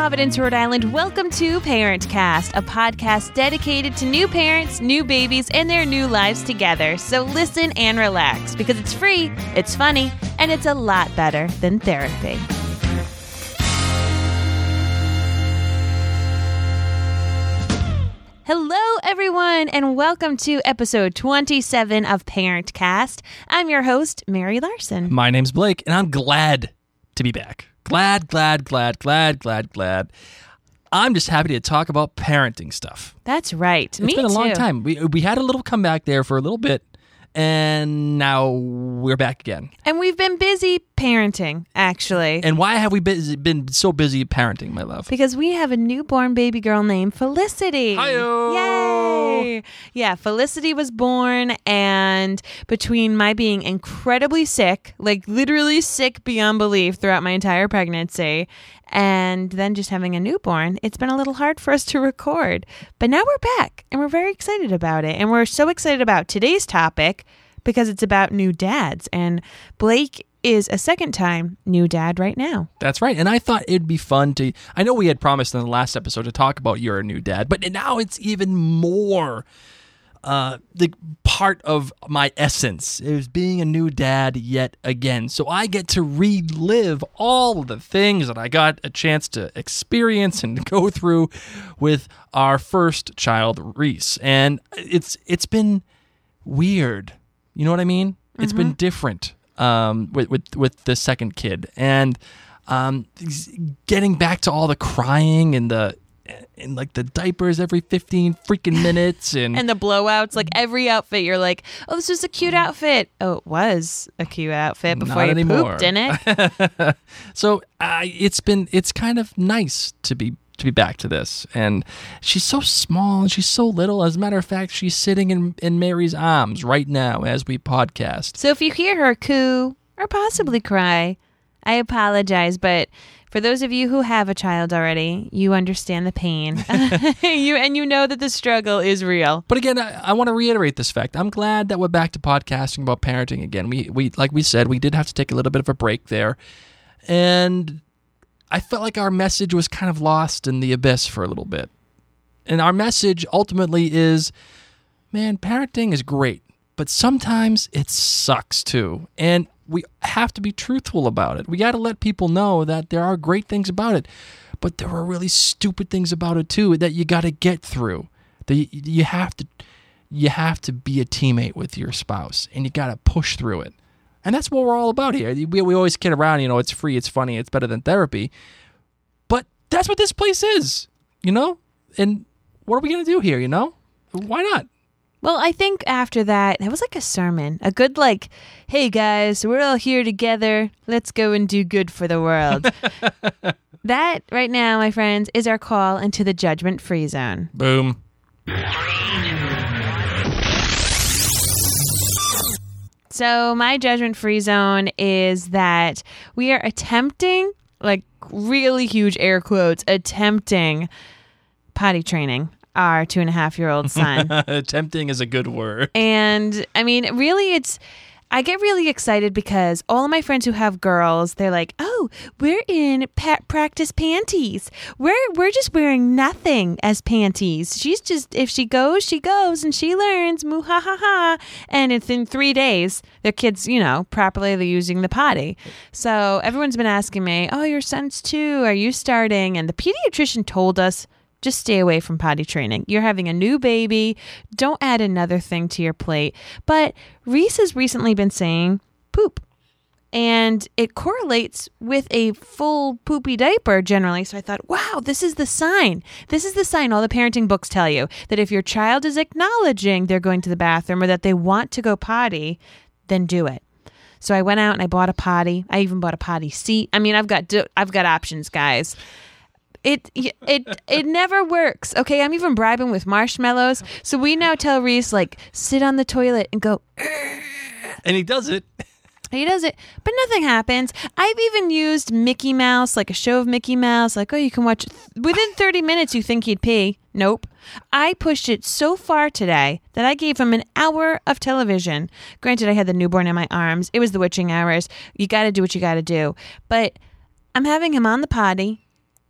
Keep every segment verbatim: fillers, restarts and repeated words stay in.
Providence, Rhode Island. Welcome to Parent Cast, a podcast dedicated to new parents, new babies, and their new lives together. So listen and relax because it's free, it's funny, and it's a lot better than therapy. Hello, everyone, and welcome to episode twenty-seven of Parent Cast. I'm your host, Mary Larson. My name's Blake, and I'm glad to be back. Glad, glad, glad, glad, glad, glad. I'm just happy to talk about parenting stuff. That's right. It's Me been a too. long time. We we had a little comeback there for a little bit, and now we're back again. And we've been busy parenting, actually. And why have we been, been so busy parenting, my love? Because we have a newborn baby girl named Felicity. Hi-yo! Yay! Yeah, Felicity was born, and between my being incredibly sick, like literally sick beyond belief throughout my entire pregnancy, and then just having a newborn, it's been a little hard for us to record. But now we're back, and we're very excited about it. And we're so excited about today's topic because it's about new dads. And Blake is a second time new dad right now. That's right. And I thought it'd be fun to, I know we had promised in the last episode to talk about you're a new dad, but now it's even more uh, the part of my essence is being a new dad yet again. So I get to relive all of the things that I got a chance to experience and go through with our first child, Reese. And it's it's been weird. You know what I mean? It's mm-hmm. been different. Um, with, with with the second kid, and um, getting back to all the crying and the and like the diapers every fifteen freaking minutes, and and the blowouts. Like every outfit, you're like, oh, this is a cute outfit. Oh, it was a cute outfit before Not you anymore. pooped in it. So uh, it's been it's kind of nice to be. to be back to this. And she's so small and she's so little. As a matter of fact, she's sitting in, in Mary's arms right now as we podcast. So if you hear her coo or possibly cry, I apologize. But for those of you who have a child already, you understand the pain. you And you know that the struggle is real. But again, I, I want to reiterate this fact. I'm glad that we're back to podcasting about parenting again. We, we like we said, we did have to take a little bit of a break there. And I felt like our message was kind of lost in the abyss for a little bit. And our message ultimately is, man, parenting is great, but sometimes it sucks too. And we have to be truthful about it. We got to let people know that there are great things about it, but there are really stupid things about it too that you got to get through. That you, you have to you have to be a teammate with your spouse, and you got to push through it. And that's what we're all about here. We, we always kid around, you know, it's free, it's funny, it's better than therapy. But that's what this place is, you know? And what are we going to do here, you know? Why not? Well, I think after that, that was like a sermon. A good like, hey guys, we're all here together. Let's go and do good for the world. That right now, my friends, is our call into the judgment-free zone. Boom. So my judgment-free zone is that we are attempting, like really huge air quotes, attempting potty training our two and a half year old son. Attempting is a good word. And I mean, really, it's, I get really excited because all of my friends who have girls, they're like, oh, we're in pa- practice panties. We're we're just wearing nothing as panties. She's just, if she goes, she goes, and she learns, moo ha ha ha. And it's in three days, their kids, you know, properly using the potty. So everyone's been asking me, oh, your son's two, are you starting? And the pediatrician told us, just stay away from potty training. You're having a new baby. Don't add another thing to your plate. But Reese has recently been saying poop. And it correlates with a full poopy diaper generally. So I thought, wow, this is the sign. This is the sign all the parenting books tell you, that if your child is acknowledging they're going to the bathroom or that they want to go potty, then do it. So I went out and I bought a potty. I even bought a potty seat. I mean, I've got I've got options, guys. It it it never works. Okay, I'm even bribing with marshmallows. So we now tell Reese, like, sit on the toilet and go. And he does it. He does it, but nothing happens. I've even used Mickey Mouse, like a show of Mickey Mouse, like, oh, you can watch within thirty minutes. You think he'd pee? Nope. I pushed it so far today that I gave him an hour of television. Granted, I had the newborn in my arms. It was the witching hours. You got to do what you got to do. But I'm having him on the potty.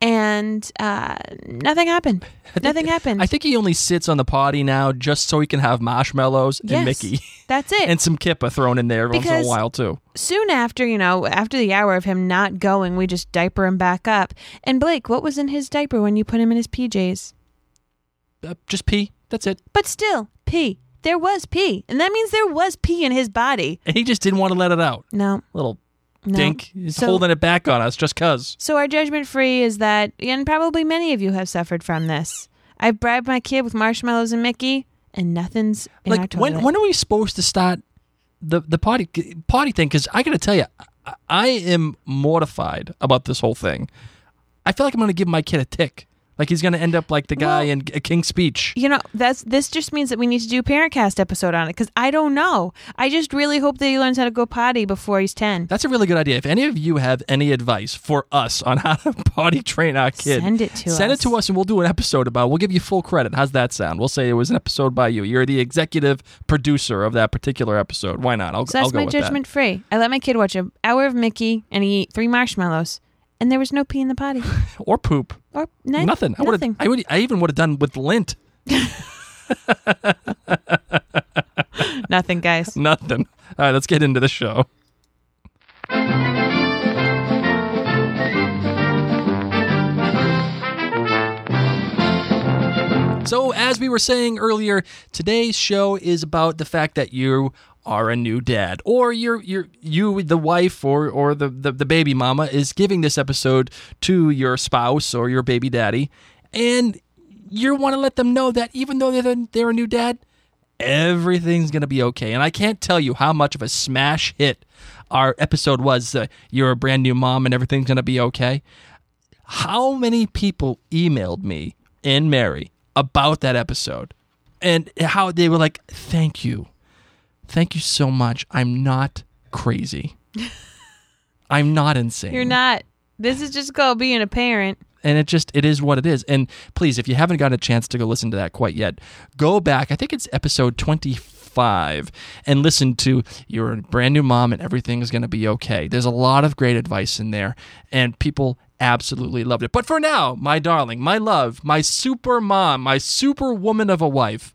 and uh, nothing happened. Nothing happened. I think he only sits on the potty now just so he can have marshmallows and Yes, Mickey. That's it. And some kippa thrown in there every once in Because- a while, too. Soon after, you know, after the hour of him not going, we just diaper him back up. And Blake, what was in his diaper when you put him in his P Js? Uh, just pee. That's it. But still, pee. There was pee. And that means there was pee in his body. And he just didn't want to let it out. No. Little No. dink. He's So- holding it back on us just because. So our judgment free is that, and probably many of you have suffered from this. I've bribed my kid with marshmallows and Mickey, and nothing's in our Like, toilet. when, when are we supposed to start the, the potty, potty thing? Because I got to tell you, I, I am mortified about this whole thing. I feel like I'm going to give my kid a tick. Like he's going to end up like the guy Well- in A King's Speech. You know, that's this just means that we need to do a Parentcast episode on it, because I don't know. I just really hope that he learns how to go potty before he's ten. That's a really good idea. If any of you have any advice for us on how to potty train our kid, Send it to send us. it to us and we'll do an episode about it. We'll give you full credit. How's that sound? We'll say it was an episode by you. You're the executive producer of that particular episode. Why not? I'll, So I'll that's go my with judgment free. I let my kid watch an hour of Mickey, and he ate three marshmallows, and there was no pee in the potty. that. Or poop. Or ni- Nothing. I would Nothing. have. I would. I even would have done with lint. Nothing, guys. Nothing. All right, let's get into the show. So, as we were saying earlier, today's show is about the fact that you are a new dad, or you're you're you, the wife, or or the, the the baby mama is giving this episode to your spouse or your baby daddy, and you want to let them know that even though they're they're a new dad, everything's gonna be okay. And I can't tell you how much of a smash hit our episode was. Uh, you're a brand new mom, and everything's gonna be okay. How many people emailed me and Mary about that episode, and how they were like, thank you. Thank you so much. I'm not crazy. I'm not insane. You're not. This is just called being a parent. And it just, it is what it is. And please, if you haven't gotten a chance to go listen to that quite yet, go back. I think it's episode twenty-five and listen to you're a brand new mom and everything's going to be okay. There's a lot of great advice in there, and people absolutely loved it. But for now, my darling, my love, my super mom, my super woman of a wife,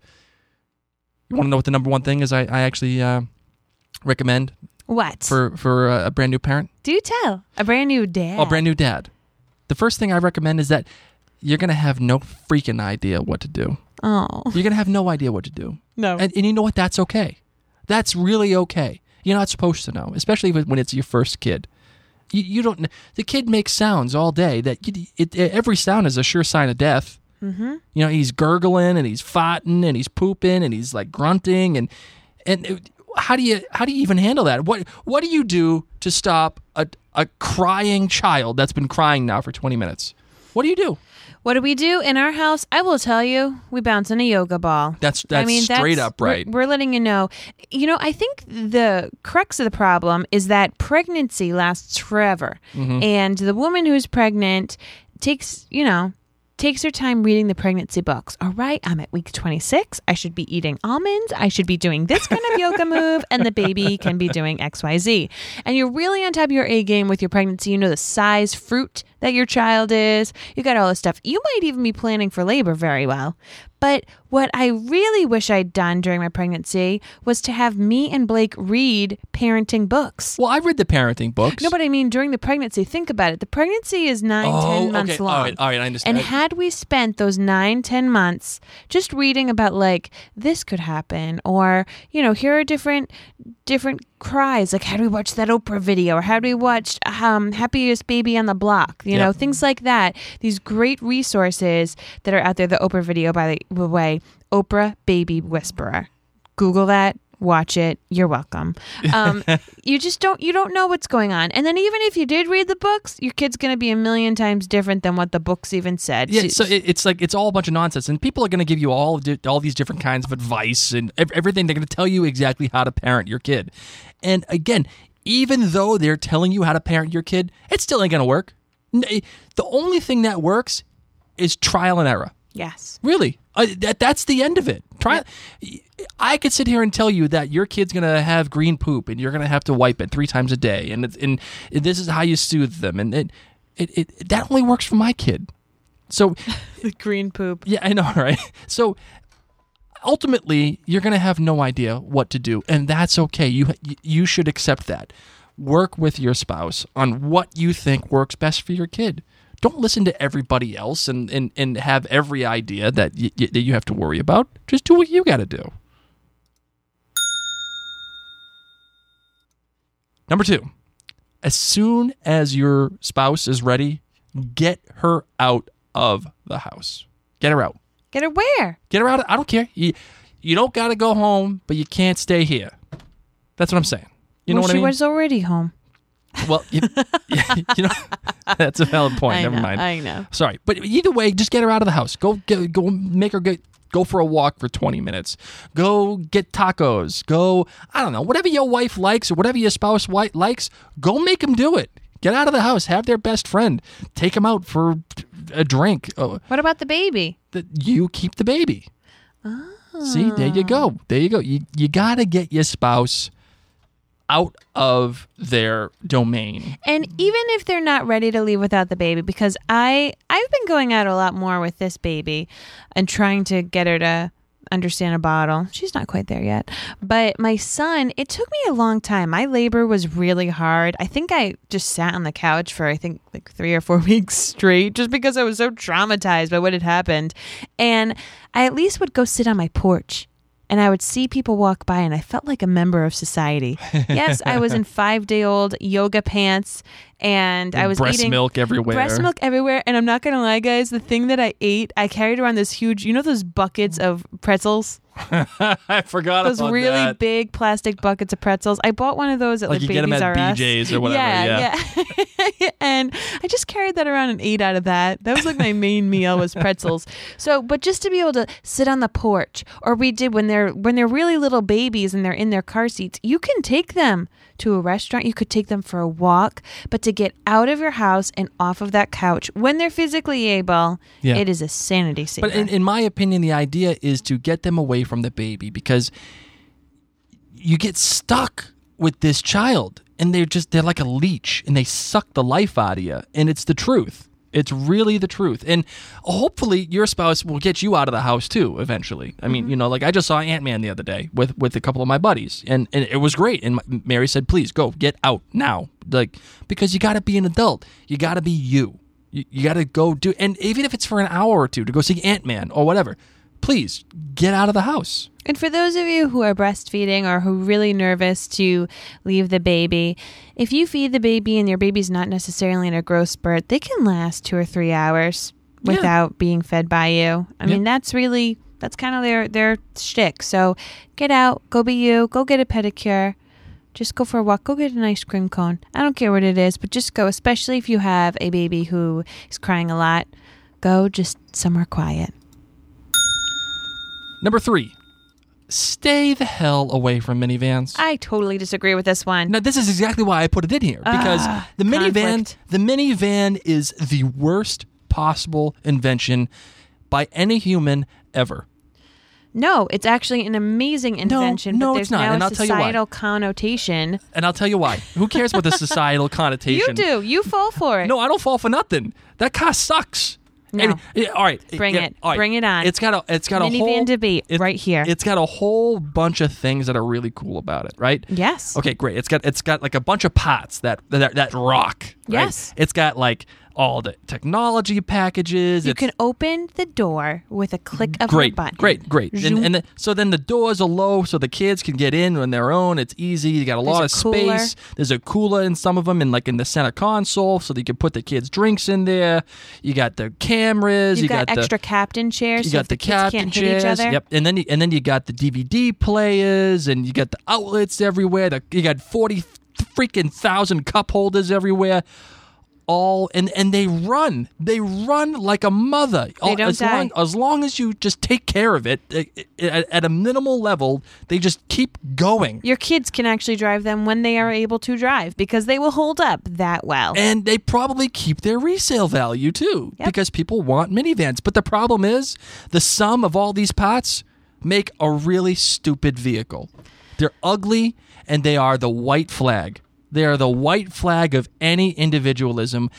you want to know what the number one thing is I, I actually uh, recommend What? for, for a, a brand new parent? Do tell. A brand new dad. Oh, brand new dad. The first thing I recommend is that you're going to have no freaking idea what to do. Oh. You're going to have no idea what to do. No. And, and you know what? That's okay. That's really okay. You're not supposed to know, especially when it's your first kid. You, you don't. The kid makes sounds all day. That you, it, it, every sound is a sure sign of death. Mm-hmm. You know, he's gurgling and he's farting and he's pooping and he's like grunting and and it, how do you how do you even handle that? What what do you do to stop a a crying child that's been crying now for twenty minutes? What do you do? What do we do in our house? I will tell you, we bounce in a yoga ball. That's that's I mean, straight that's, up right. We're, we're letting you know. You know, I think the crux of the problem is that pregnancy lasts forever. Mm-hmm. And the woman who's pregnant takes, you know, takes her time reading the pregnancy books. All right, I'm at week twenty-six. I should be eating almonds. I should be doing this kind of yoga move. And the baby can be doing X Y Z. And you're really on top of your A game with your pregnancy. You know the size fruit that your child is. You got all this stuff. You might even be planning for labor very well. But what I really wish I'd done during my pregnancy was to have me and Blake read parenting books. Well, I read the parenting books. No, but I mean during the pregnancy. Think about it. The pregnancy is nine, oh, ten months okay. long. All right, all right, I understand. And had we spent those nine, ten months just reading about like this could happen, or you know, here are different different cries. Like, how do we watch that Oprah video, or how do we watch um, Happiest Baby on the Block? You Yep. know, things like that. These great resources that are out there. The Oprah video, by the way, Oprah Baby Whisperer. Google that. Watch it. You're welcome. Um, you just don't, you don't know what's going on. And then even if you did read the books, your kid's going to be a million times different than what the books even said. Yeah, so it, it's like it's all a bunch of nonsense, and people are going to give you all di- all these different kinds of advice and ev- everything. They're going to tell you exactly how to parent your kid. And again, even though they're telling you how to parent your kid, it still ain't going to work. N- The only thing that works is trial and error. Yes. Really, uh, that that's the end of it. Try. I could sit here and tell you that your kid's gonna have green poop and you're gonna have to wipe it three times a day, and it's, and this is how you soothe them, and it, it, it that only works for my kid. So The green poop. yeah, I know, right? So ultimately, you're going to have no idea what to do, and that's okay. You you should accept that. Work with your spouse on what you think works best for your kid. Don't listen to everybody else and, and, and have every idea that, y- y- that you have to worry about. Just do what you got to do. Number two, as soon as your spouse is ready, get her out of the house. Get her out. Get her where? Get her out. I don't care. You, you don't got to go home, but you can't stay here. That's what I'm saying. You know well, what I she mean? was already home. Well, you, you know, that's a valid point. I Never know, mind. I know. Sorry, but either way, just get her out of the house. Go, get, go, make her get, go for a walk for twenty minutes. Go get tacos. Go, I don't know, whatever your wife likes or whatever your spouse wi- likes. Go make them do it. Get out of the house. Have their best friend. Take them out for a drink. Oh, What about the baby? the, you keep the baby. See, there you go. There you go. You you gotta get your spouse out of their domain. And even if they're not ready to leave without the baby, because I I've been going out a lot more with this baby and trying to get her to understand a bottle. She's not quite there yet. But my son, it took me a long time. My labor was really hard. I think I just sat on the couch for I think like three or four weeks straight just because I was so traumatized by what had happened. And I at least would go sit on my porch. And I would see people walk by and I felt like a member of society. Yes, I was in five-day-old yoga pants and I was breast eating milk everywhere. breast milk everywhere. And I'm not going to lie, guys, the thing that I ate, I carried around this huge, you know those buckets of pretzels? I forgot Those about really that. big plastic buckets of pretzels. I bought one of those at Like like, you get 'em Babies at R Us. B J's or whatever, Yeah, yeah. And I just carried that around and ate out of that. That was like my main meal was pretzels. So, but just to be able to sit on the porch, or we did when they're when they're really little babies and they're in their car seats, you can take them to a restaurant. You could take them for a walk, but to get out of your house and off of that couch when they're physically able, Yeah. it is a sanity saver. But in, in my opinion, the idea is to get them away from the baby because you get stuck with this child and they're just, they're like a leech and they suck the life out of you. And it's the truth. It's really the truth. And hopefully your spouse will get you out of the house too eventually. I mean, you know, like I just saw Ant-Man the other day with, with a couple of my buddies and, and it was great. And my, Mary said, please go get out now. Like, because you got to be an adult. You got to be you. You, you got to go do, and even if it's for an hour or two to go see Ant-Man or whatever, please get out of the house. And for those of you who are breastfeeding or who are really nervous to leave the baby, if you feed the baby and your baby's not necessarily in a growth spurt, they can last two or three hours Yeah. without being fed by you. I mean, Yeah. that's really, that's kind of their, their shtick. So get out, go be you, go get a pedicure. Just go for a walk. Go get an ice cream cone. I don't care what it is, but just go, especially if you have a baby who is crying a lot. Go just somewhere quiet. Number three, stay the hell away from minivans. I totally disagree with this one. Now, this is exactly why I put it in here, because Ah, the minivan, conflict. the minivan is the worst possible invention by any human ever. No, it's actually an amazing invention, no, but it's there's not, now and a I'll tell you why. societal connotation. And I'll tell you why. Who cares about the societal connotation? You do. You fall for it. No, I don't fall for nothing. That car sucks. No. And- yeah, all right. Bring yeah, it. all right. Bring it on. It's got a. It's got a Minivan whole debate it- right here. It's got a whole bunch of things that are really cool about it, right? Yes. Okay, great. It's got it's got like a bunch of pots that that, that rock. Right? Yes. It's got like all the technology packages. You it's, can open the door with a click of Great, a button. great, great. And, Zoom. and the, so then the doors are low, so the kids can get in on their own. It's easy. You got a lot There's of a cooler. space. There's a cooler in some of them, and like in the center console, so that you can put the kids' drinks in there. You got the cameras. You've you got, got, extra the, captain chairs. you so got if the, the kids captain can't chairs. hit each other. Yep, and then you, and then you got the D V D players, and you got the outlets everywhere. The, you got forty freaking thousand cup holders everywhere. All and and they run, they run like a mother. They don't as die. long as long as you just take care of it eh, eh, at, at a minimal level, they just keep going. Your kids can actually drive them when they are able to drive because they will hold up that well. And they probably keep their resale value too, Yep. because people want minivans. But the problem is, the sum of all these parts make a really stupid vehicle. They're ugly, and they are the white flag. They are the white flag of any individualism.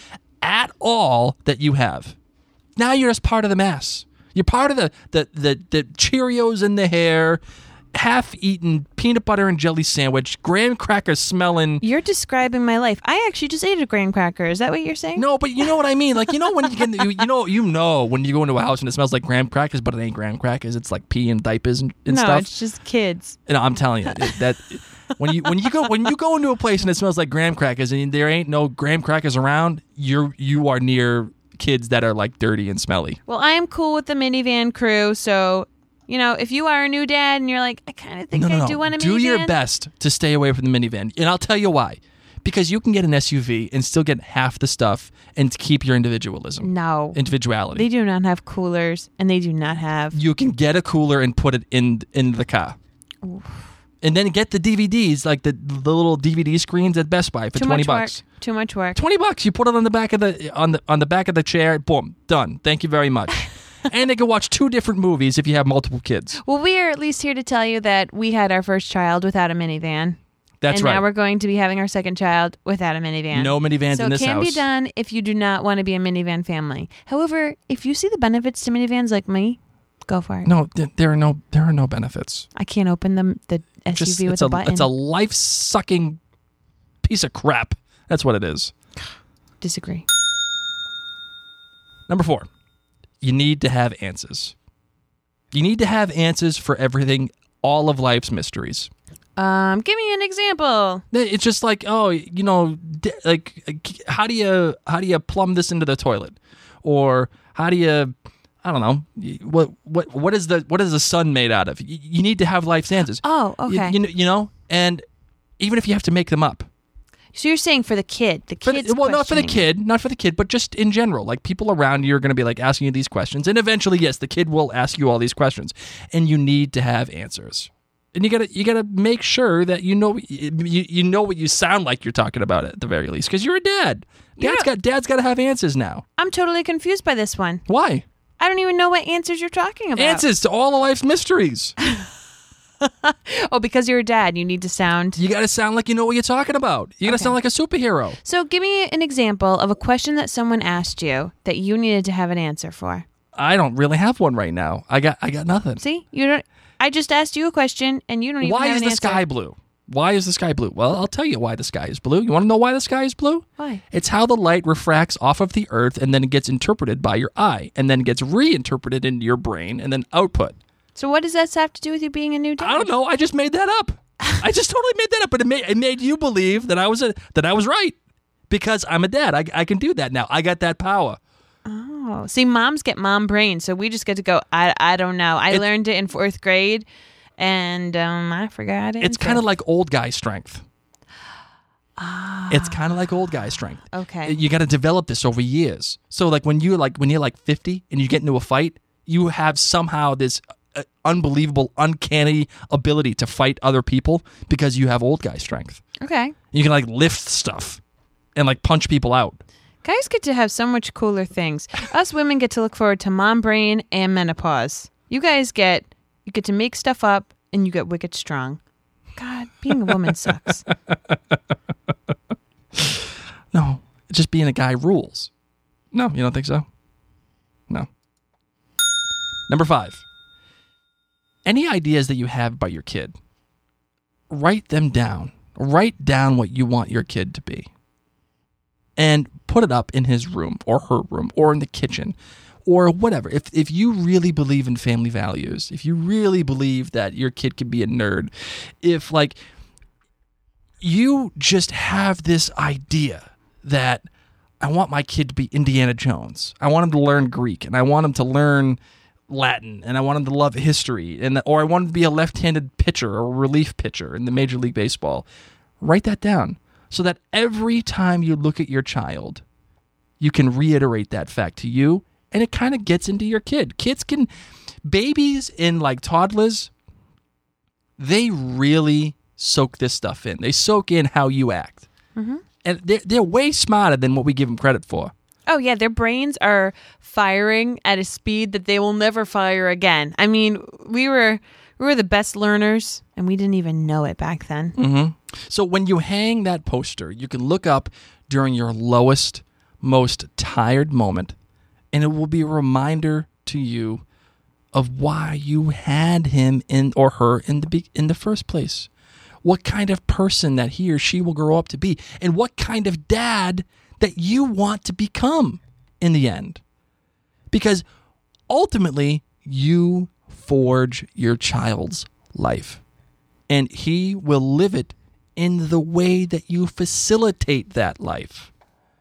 at all that you have. Now you're just part of the mass. You're part of the the the, the Cheerios in the hair, half-eaten peanut butter and jelly sandwich, graham cracker smelling. You're describing my life. I actually just ate a graham cracker. Is that what you're saying? No, but you know what I mean. Like, you know when you get you, you know you know when you go into a house and it smells like graham crackers, but it ain't graham crackers. It's like pee and diapers and, and no, stuff. it's just kids. And I'm telling you that when you when you go when you go into a place and it smells like graham crackers and there ain't no graham crackers around, you're you are near kids that are like dirty and smelly. Well, I am cool with the minivan crew, so you know, if you are a new dad and you're like, I kind of think no, no, I no. do want a minivan. Do your best to stay away from the minivan, and I'll tell you why. Because you can get an S U V and still get half the stuff and keep your individualism. No, individuality. They do not have coolers, and they do not have. You can get a cooler and put it in in the car. Oof. And then get the D V Ds, like the the little D V D screens at Best Buy for Too twenty much bucks. Work. Too much work. Twenty bucks. You put it on the back of the on the on the back of the chair. Boom, done. Thank you very much. And they can watch two different movies if you have multiple kids. Well, we are at least here to tell you that we had our first child without a minivan. That's and right. And now we're going to be having our second child without a minivan. No minivans so in this house. So it can house. be done if you do not want to be a minivan family. However, if you see the benefits to minivans like me, go for it. No, th- there are no there are no benefits. I can't open the the S U V Just, with it's a, a button. It's a life-sucking piece of crap. That's what it is. Disagree. Number four. You need to have answers. You need to have answers for everything, all of life's mysteries. Um, give me an example. It's just like, oh, you know, like how do you how do you plumb this into the toilet, or how do you, I don't know, what what what is the what is the sun made out of? You, you need to have life's answers. Oh, okay. You, you, you know, and even if you have to make them up. So you're saying for the kid, the For kid's the, well, not for the questioning. kid, not for the kid, but just in general. Like people around you are going to be like asking you these questions, and eventually, yes, the kid will ask you all these questions, and you need to have answers. And you gotta you gotta make sure that you know you, you know what you sound like you're talking about at the very least, because you're a dad. Dad's Yeah. got dad's got to have answers now. I'm totally confused by this one. Why? I don't even know what answers you're talking about. Answers to all of life's mysteries. Oh, because you're a dad, you need to sound. You got to sound like you know what you're talking about. You got to Okay. sound like a superhero. So give me an example of a question that someone asked you that you needed to have an answer for. I don't really have one right now. I got I got nothing. See, you don't. I just asked you a question, and you don't even Why have is an the answer. sky blue? Why is the sky blue? Well, I'll tell you why the sky is blue. You want to know why the sky is blue? Why? It's how the light refracts off of the earth and then it gets interpreted by your eye and then gets reinterpreted into your brain and then output. So what does that have to do with you being a new dad? I don't know. I just made that up. I just totally made that up, but it made, it made you believe that I was a, that I was right because I'm a dad. I, I can do that now. I got that power. Oh, see, moms get mom brain, so we just get to go. I I don't know. I It- learned it in fourth grade, and um, I forgot it. It's kind of like old guy strength. It's kind of like old guy strength. Okay. You got to develop this over years. So like when you like when you're like fifty and you get into a fight, you have somehow this uh, unbelievable, uncanny ability to fight other people because you have old guy strength. Okay. You can like lift stuff and like punch people out. Guys get to have so much cooler things. Us women get to look forward to mom brain and menopause. You guys get you get to make stuff up and you get wicked strong. God, being a woman sucks. No, just being a guy rules. No, you don't think so? No. Number five. Any ideas that you have about your kid, write them down. Write down what you want your kid to be. And put it up in his room or her room or in the kitchen or whatever. If if you really believe in family values, if you really believe that your kid can be a nerd, if like you just have this idea that I want my kid to be Indiana Jones. I want him to learn Greek and I want him to learn Latin and I want him to love history and or I want him to be a left-handed pitcher or a relief pitcher in the Major League Baseball. Write that down so that every time you look at your child, you can reiterate that fact to you and it kind of gets into your kid. Kids can, babies and like toddlers, they really soak this stuff in. They soak in how you act. Mm-hmm. And they're, they're way smarter than what we give them credit for. Oh, yeah, their brains are firing at a speed that they will never fire again. I mean, we were we were the best learners, and we didn't even know it back then. Mm-hmm. So when you hang that poster, you can look up during your lowest, most tired moment, and it will be a reminder to you of why you had him in or her in the be- in the first place. What kind of person that he or she will grow up to be, and what kind of dad that you want to become in the end. Because ultimately, you forge your child's life, and he will live it in the way that you facilitate that life.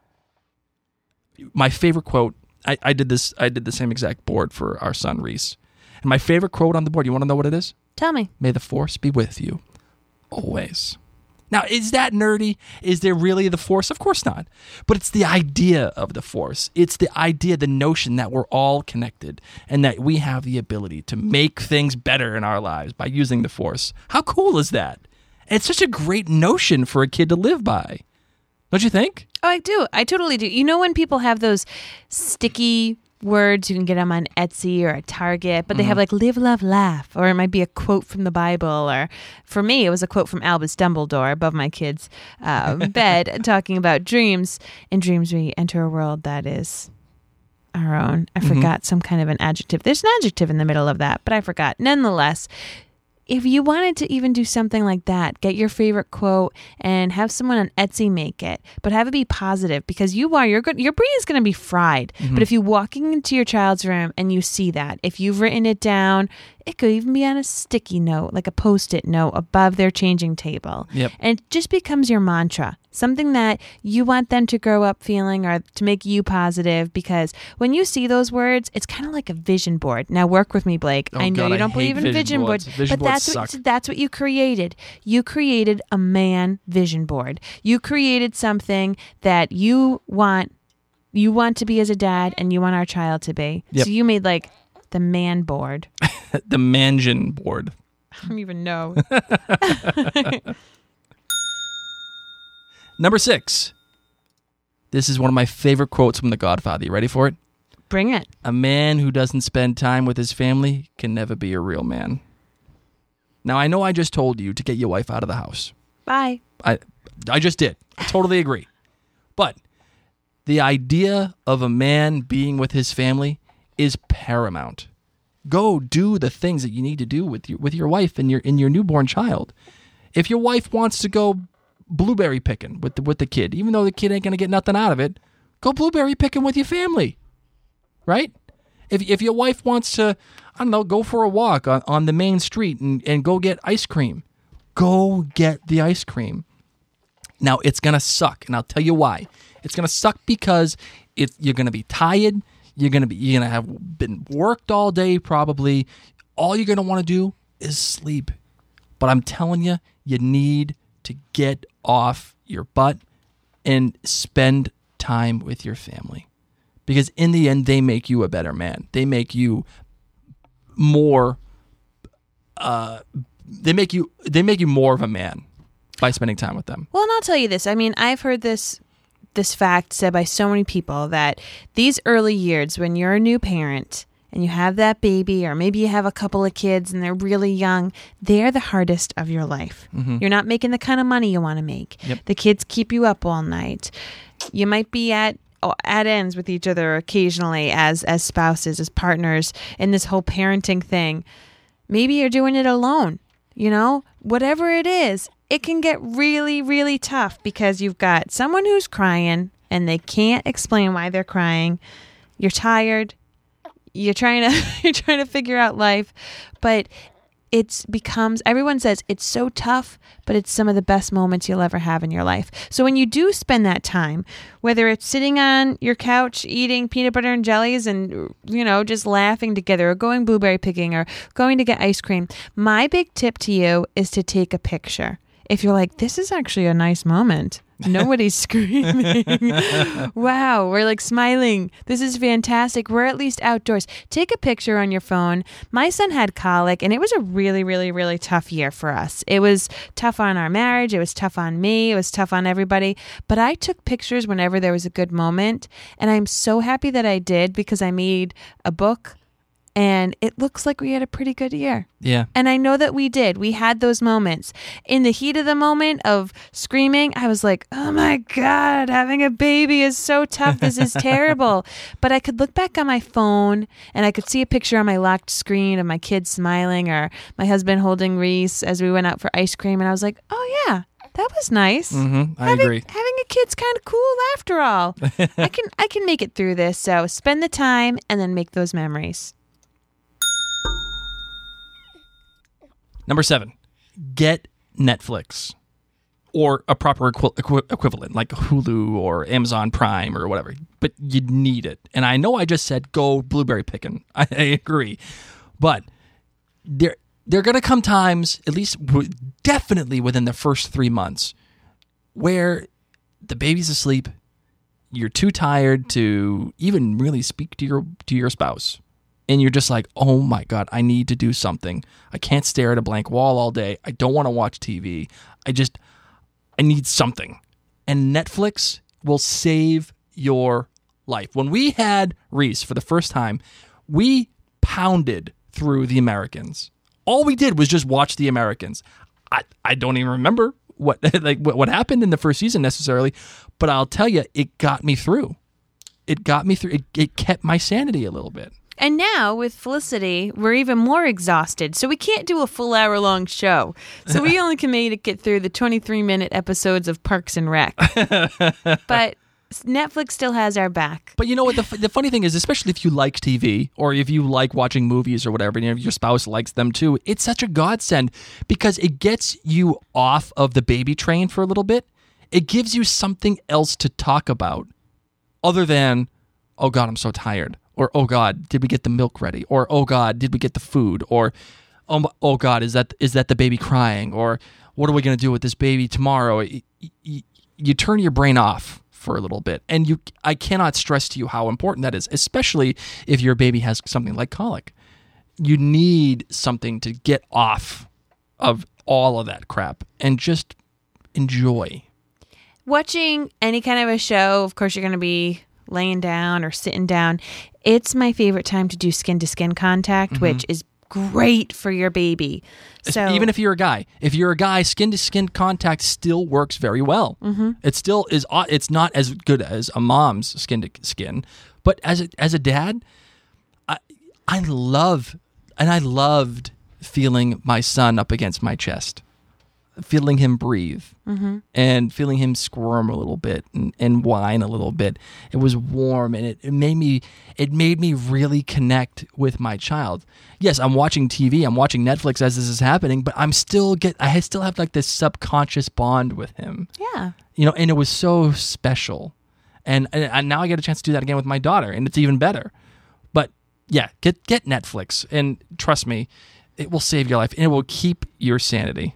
My favorite quote, I, I did this, I did the same exact board for our son, Reese. And my favorite quote on the board, you want to know what it is? Tell me. May the force be with you always. Now, is that nerdy? Is there really the force? Of course not. But it's the idea of the force. It's the idea, the notion that we're all connected and that we have the ability to make things better in our lives by using the force. How cool is that? And it's such a great notion for a kid to live by. Don't you think? Oh, I do. I totally do. You know when people have those sticky words, you can get them on Etsy or at Target, but they mm-hmm. have like live, love, laugh, or it might be a quote from the Bible, or for me, it was a quote from Albus Dumbledore above my kid's uh, bed talking about dreams. In dreams, we enter a world that is our own. I mm-hmm. forgot some kind of an adjective. There's an adjective in the middle of that, but I forgot. Nonetheless, if you wanted to even do something like that, get your favorite quote and have someone on Etsy make it, but have it be positive, because you are, you're good, your brain is going to be fried. Mm-hmm. But if you're walking into your child's room and you see that, if you've written it down, it could even be on a sticky note, like a Post-it note above their changing table. Yep. And it just becomes your mantra, something that you want them to grow up feeling or to make you positive, because when you see those words, it's kind of like a vision board. Now work with me, Blake. Oh, I know God, you don't I believe in vision vision boards. boards, Vision but boards that's suck. what, that's what you created. You created a man vision board. You created something that you want, you want to be as a dad and you want our child to be. Yep. So you made like the man board. The mansion board. I don't even know. Number six. This is one of my favorite quotes from The Godfather. You ready for it? Bring it. A man who doesn't spend time with his family can never be a real man. Now, I know I just told you to get your wife out of the house. Bye. I, I just did. I totally agree. But the idea of a man being with his family is paramount. Go do the things that you need to do with your with your wife and your and your newborn child. If your wife wants to go blueberry picking with the with the kid, even though the kid ain't gonna get nothing out of it, go blueberry picking with your family, right? If if your wife wants to, I don't know, go for a walk on, on the main street and, and go get ice cream, go get the ice cream. Now it's gonna suck, and I'll tell you why. It's gonna suck because it you're gonna be tired. You're gonna be you're gonna have been worked all day probably. All you're gonna want to do is sleep. But I'm telling you, you need to get off your butt and spend time with your family, because in the end, they make you a better man. They make you more. Uh, they make you they make you more of a man by spending time with them. Well, and I'll tell you this. I mean, I've heard this. this fact said by so many people that these early years when you're a new parent and you have that baby, or maybe you have a couple of kids and they're really young, they're the hardest of your life. Mm-hmm. You're not making the kind of money you want to make. Yep. The kids keep you up all night. You might be at at ends with each other occasionally as as spouses, as partners in this whole parenting thing. Maybe you're doing it alone, you know, whatever it is. It can get really, really tough because you've got someone who's crying and they can't explain why they're crying. You're tired. You're trying to you're trying to figure out life, but it becomes, everyone says it's so tough, but it's some of the best moments you'll ever have in your life. So when you do spend that time, whether it's sitting on your couch eating peanut butter and jellies and, you know, just laughing together, or going blueberry picking, or going to get ice cream, my big tip to you is to take a picture. If you're like, this is actually a nice moment. Nobody's screaming. Wow, we're like smiling. This is fantastic. We're at least outdoors. Take a picture on your phone. My son had colic, and it was a really, really, really tough year for us. It was tough on our marriage. It was tough on me. It was tough on everybody. But I took pictures whenever there was a good moment, and I'm so happy that I did, because I made a book and it looks like we had a pretty good year. Yeah. And I know that we did. We had those moments. In the heat of the moment of screaming, I was like, oh my God, having a baby is so tough. This is terrible. But I could look back on my phone and I could see a picture on my locked screen of my kids smiling or my husband holding Reese as we went out for ice cream. And I was like, oh yeah, that was nice. Mm-hmm. I having, agree. Having a kid's kind of cool after all. I can I can make it through this. So spend the time and then make those memories. Number seven, get Netflix or a proper equi- equi- equivalent like Hulu or Amazon Prime or whatever, but you need it. And I know I just said go blueberry picking. I, I agree. But there, there are going to come times, at least w- definitely within the first three months, where the baby's asleep, you're too tired to even really speak to your to your spouse. And you're just like, oh my God, I need to do something. I can't stare at a blank wall all day. I don't want to watch T V. I just, I need something. And Netflix will save your life. When we had Reese for the first time, we pounded through The Americans. All we did was just watch The Americans. I, I don't even remember what like what, what happened in the first season necessarily, but I'll tell you, it got me through. It got me through. It, it kept my sanity a little bit. And now with Felicity, we're even more exhausted. So we can't do a full hour long show. So we only can make it get through the twenty-three minute episodes of Parks and Rec. But Netflix still has our back. But you know what? The, the funny thing is, especially if you like T V or if you like watching movies or whatever, and if your spouse likes them too, it's such a godsend because it gets you off of the baby train for a little bit. It gives you something else to talk about other than, oh God, I'm so tired. Or, oh God, did we get the milk ready? Or, oh God, did we get the food? Or, oh, oh God, is that is that the baby crying? Or, what are we going to do with this baby tomorrow? You, you, you turn your brain off for a little bit. And you, I cannot stress to you how important that is, especially if your baby has something like colic. You need something to get off of all of that crap and just enjoy. Watching any kind of a show, of course, you're going to be laying down or sitting down. It's my favorite time to do skin-to-skin contact, mm-hmm. which is great for your baby. So even if you're a guy, if you're a guy, skin-to-skin contact still works very well. Mm-hmm. It still is. It's not as good as a mom's skin-to-skin, but as a, as a dad, I I love and I loved feeling my son up against my chest, feeling him breathe, mm-hmm. and feeling him squirm a little bit and, and whine a little bit. It was warm, and it, it made me it made me really connect with my child. Yes, I'm watching T V, I'm watching Netflix as this is happening, but I'm still get I still have like this subconscious bond with him. Yeah, you know, and it was so special, and and, and now I get a chance to do that again with my daughter, and it's even better. But yeah, get get Netflix, and trust me, it will save your life, and it will keep your sanity.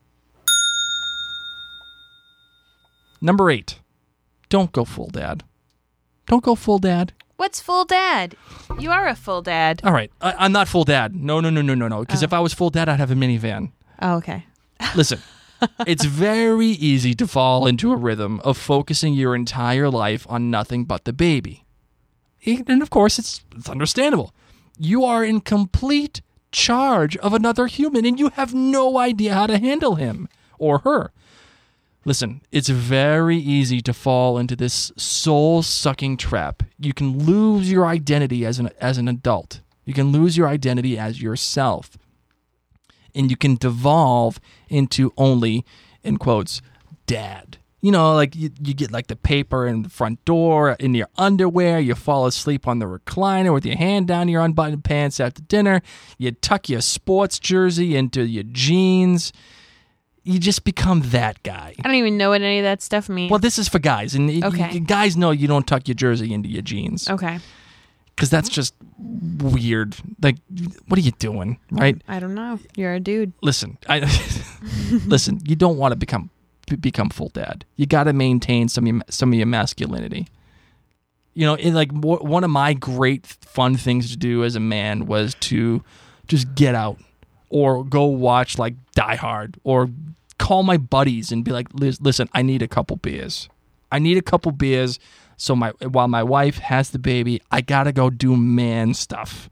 Number eight, don't go full dad. Don't go full dad. What's full dad? You are a full dad. All right, I, I'm not full dad. No, no, no, no, no, no. Because oh. if I was full dad, I'd have a minivan. Oh, okay. Listen, it's very easy to fall into a rhythm of focusing your entire life on nothing but the baby. And of course, it's, it's understandable. You are in complete charge of another human, and you have no idea how to handle him or her. Listen, it's very easy to fall into this soul-sucking trap. You can lose your identity as an as an adult. You can lose your identity as yourself. And you can devolve into only, in quotes, dad. You know, like you, you get like the paper in the front door, in your underwear, you fall asleep on the recliner with your hand down your unbuttoned pants after dinner, you tuck your sports jersey into your jeans. You just become that guy. I don't even know what any of that stuff means. Well, this is for guys. And okay. you, guys know you don't tuck your jersey into your jeans. Okay. Because that's just weird. Like, what are you doing, right? I don't know. You're a dude. Listen, I, listen. You don't want to become become full dad. You got to maintain some of your, some of your masculinity. You know, in like one of my great fun things to do as a man was to just get out or go watch like Die Hard or call my buddies and be like, listen, I need a couple beers. I need a couple beers. So my while my wife has the baby, I gotta go do man stuff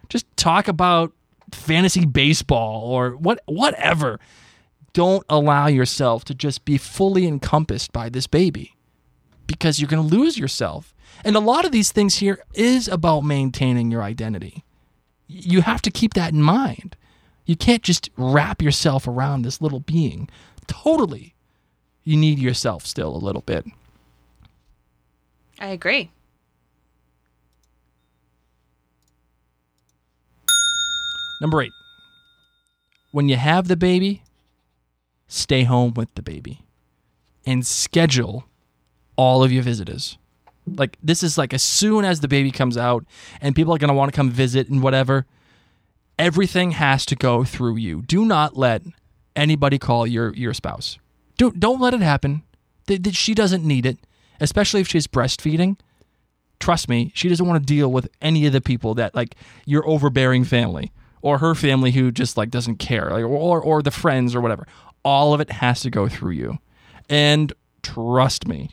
Just talk about fantasy baseball or what, whatever. Don't allow yourself to just be fully encompassed by this baby because you're going to lose yourself. And a lot of these things here is about maintaining your identity. You have to keep that in mind. You can't just wrap yourself around this little being. Totally. You need yourself still a little bit. I agree. Number eight. When you have the baby, stay home with the baby and schedule all of your visitors. Like, this is like as soon as the baby comes out and people are going to want to come visit and whatever, everything has to go through you. Do not let anybody call your, your spouse. Do, don't let it happen. Th- th- she doesn't need it, especially if she's breastfeeding. Trust me, she doesn't want to deal with any of the people that, like, your overbearing family or her family who just, like, doesn't care, like, or, or the friends or whatever. All of it has to go through you. And trust me,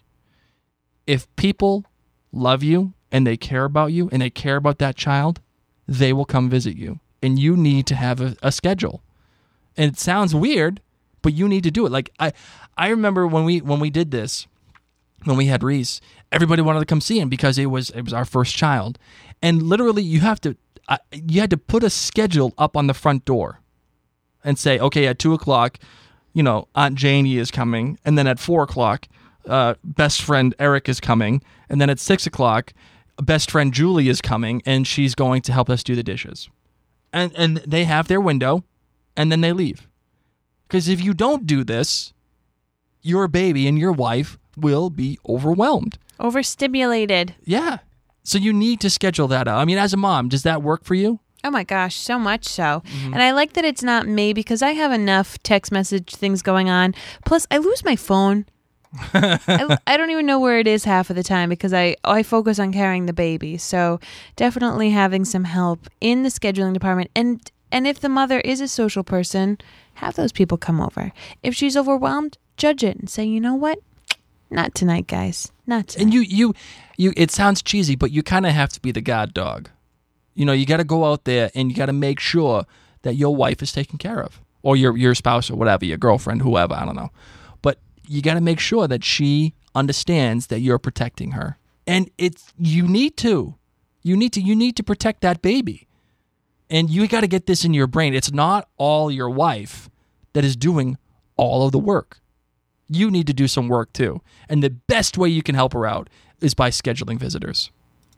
if people love you and they care about you and they care about that child, they will come visit you. And you need to have a, a schedule. And it sounds weird, but you need to do it. Like, I I remember when we when we did this, when we had Reese, everybody wanted to come see him because it was it was our first child. And literally you have to uh, you had to put a schedule up on the front door and say, okay, at two o'clock, you know, Aunt Janie is coming, and then at four o'clock, uh, best friend Eric is coming, and then at six o'clock, best friend Julie is coming, and she's going to help us do the dishes. And and they have their window, and then they leave. Because if you don't do this, your baby and your wife will be overwhelmed. Overstimulated. Yeah. So you need to schedule that out. I mean, as a mom, does that work for you? Oh my gosh, so much so. Mm-hmm. And I like that it's not me because I have enough text message things going on. Plus, I lose my phone. I, I don't even know where it is half of the time because I, I focus on carrying the baby. So definitely having some help in the scheduling department. And, and if the mother is a social person, have those people come over. If she's overwhelmed, judge it and say, you know what? Not tonight, guys. Not tonight. And you, you, you. It sounds cheesy, but you kind of have to be the god dog. You know, you got to go out there and you got to make sure that your wife is taken care of, or your your spouse or whatever, your girlfriend, whoever, I don't know. But you got to make sure that she understands that you're protecting her, and it's you need to, you need to, you need to protect that baby, and you got to get this in your brain. It's not all your wife that is doing all of the work. You need to do some work too, and the best way you can help her out is by scheduling visitors.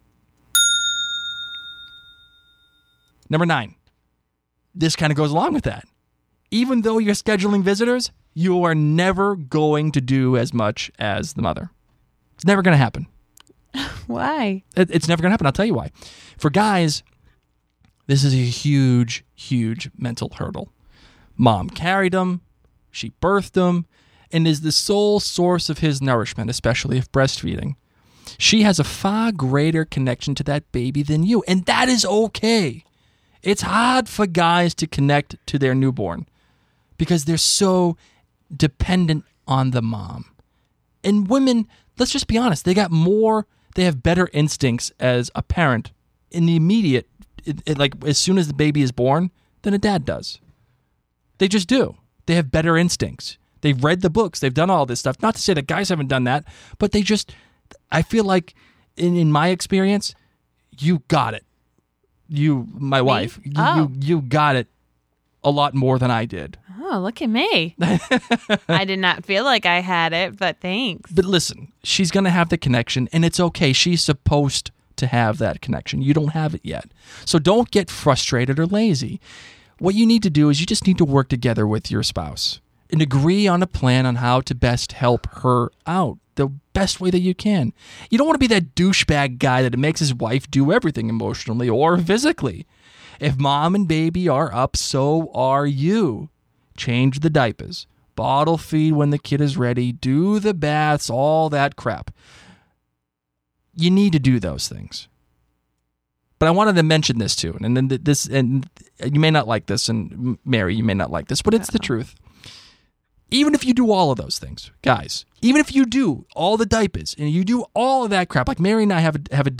Number nine, this kind of goes along with that. Even though you're scheduling visitors, you are never going to do as much as the mother. It's never going to happen. Why? It, it's never going to happen. I'll tell you why. For guys, this is a huge, huge mental hurdle. Mom carried him, she birthed him, and is the sole source of his nourishment, especially if breastfeeding. She has a far greater connection to that baby than you, and that is okay. It's hard for guys to connect to their newborn because they're so dependent on the mom. And women, let's just be honest, they got more, they have better instincts as a parent in the immediate, it, it, like as soon as the baby is born, than a dad does. They just do. They have better instincts. They've read the books. They've done all this stuff. Not to say that guys haven't done that, but they just, I feel like in, in my experience, you got it. You, my me? wife, you, oh. you you got it a lot more than I did. Oh, look at me. I did not feel like I had it, but thanks. But listen, she's going to have the connection, and it's okay. She's supposed to have that connection. You don't have it yet. So don't get frustrated or lazy. What you need to do is you just need to work together with your spouse and agree on a plan on how to best help her out the best way that you can. You don't want to be that douchebag guy that makes his wife do everything emotionally or physically. If mom and baby are up, so are you. Change the diapers, bottle feed when the kid is ready, do the baths, all that crap. You need to do those things. But I wanted to mention this too, and then this, and you may not like this, and Mary, you may not like this, but it's the truth. Even if you do all of those things, guys, even if you do all the diapers and you do all of that crap, like Mary and I have a, have a deal.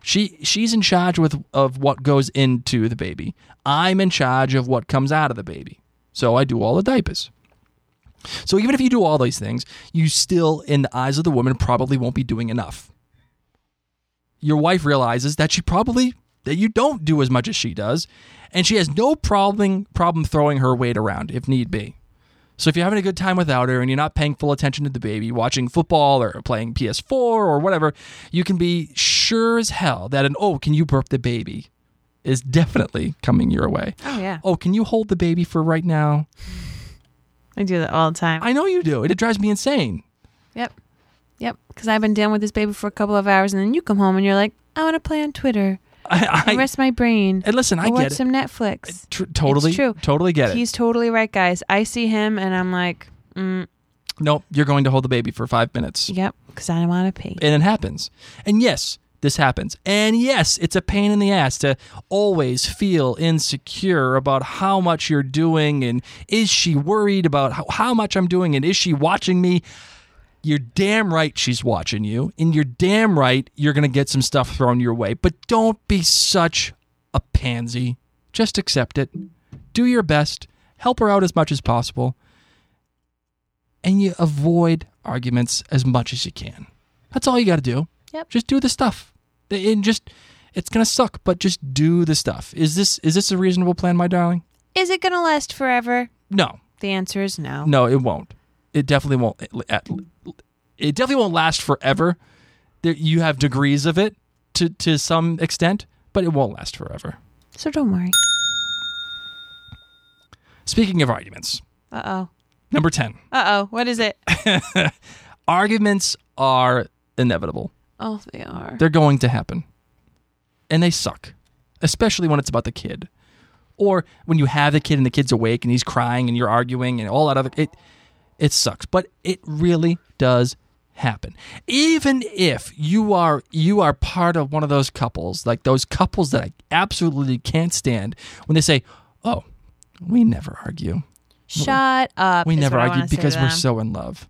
She she's in charge with of what goes into the baby. I'm in charge of what comes out of the baby. So I do all the diapers. So even if you do all these things, you still, in the eyes of the woman, probably won't be doing enough. Your wife realizes that she probably, that you don't do as much as she does, and she has no problem, problem throwing her weight around if need be. So if you're having a good time without her and you're not paying full attention to the baby, watching football or playing P S four or whatever, you can be sure as hell that an, oh, can you burp the baby is definitely coming your way. Oh, yeah. Oh, can you hold the baby for right now? I do that all the time. I know you do. It, it drives me insane. Yep. Yep. Because I've been dealing with this baby for a couple of hours, and then you come home and you're like, I want to play on Twitter. I, I rest my brain. And listen, I watch get it. some Netflix. Tr- totally, it's true. Totally get it. He's totally right, guys. I see him, and I'm like, mm, nope, you're going to hold the baby for five minutes. Yep, because I don't want to pee. And it happens. And yes, this happens. And yes, it's a pain in the ass to always feel insecure about how much you're doing, and is she worried about how, how much I'm doing, and is she watching me? You're damn right she's watching you, and you're damn right you're going to get some stuff thrown your way. But don't be such a pansy. Just accept it. Do your best. Help her out as much as possible. And you avoid arguments as much as you can. That's all you got to do. Yep. Just do the stuff. And just, it's going to suck, but just do the stuff. Is this is this a reasonable plan, my darling? Is it going to last forever? No. The answer is no. No, it won't. It definitely won't. It definitely won't last forever. There, you have degrees of it to, to some extent, but it won't last forever. So don't worry. Speaking of arguments. Uh-oh. Number ten. Uh-oh. What is it? Arguments are inevitable. Oh, they are. They're going to happen. And they suck. Especially when it's about the kid. Or when you have the kid and the kid's awake and he's crying and you're arguing and all that other... It, it sucks. But it really does happen. Even if you are you are part of one of those couples, like those couples that I absolutely can't stand, when they say, oh, we never argue. Shut up. We is never what I argue wanna say because to we're them. so in love.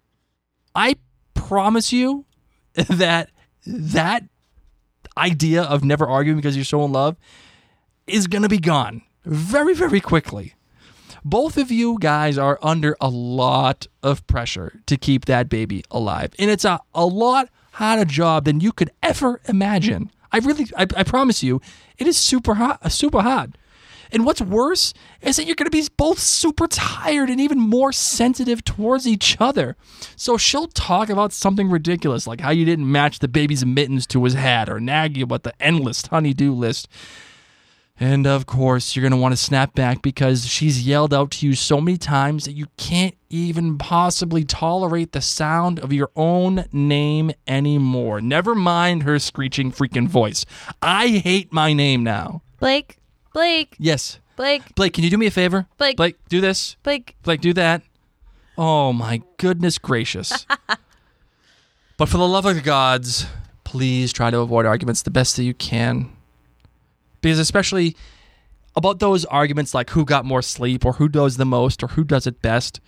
I promise you that that idea of never arguing because you're so in love is going to be gone very, very quickly. Both of you guys are under a lot of pressure to keep that baby alive. And it's a, a lot harder job than you could ever imagine. I really, I, I promise you, it is super hot, super hard. And what's worse is that you're going to be both super tired and even more sensitive towards each other. So she'll talk about something ridiculous, like how you didn't match the baby's mittens to his hat, or nag you about the endless honey-do list. And of course, you're going to want to snap back because she's yelled out to you so many times that you can't even possibly tolerate the sound of your own name anymore. Never mind her screeching freaking voice. I hate my name now. Blake, Blake, Yes. Blake, Blake, can you do me a favor? Blake. Blake, do this. Blake. Blake, do that. Oh, my goodness gracious. But for the love of the gods, please try to avoid arguments the best that you can. Because especially about those arguments like who got more sleep or who does the most or who does it best,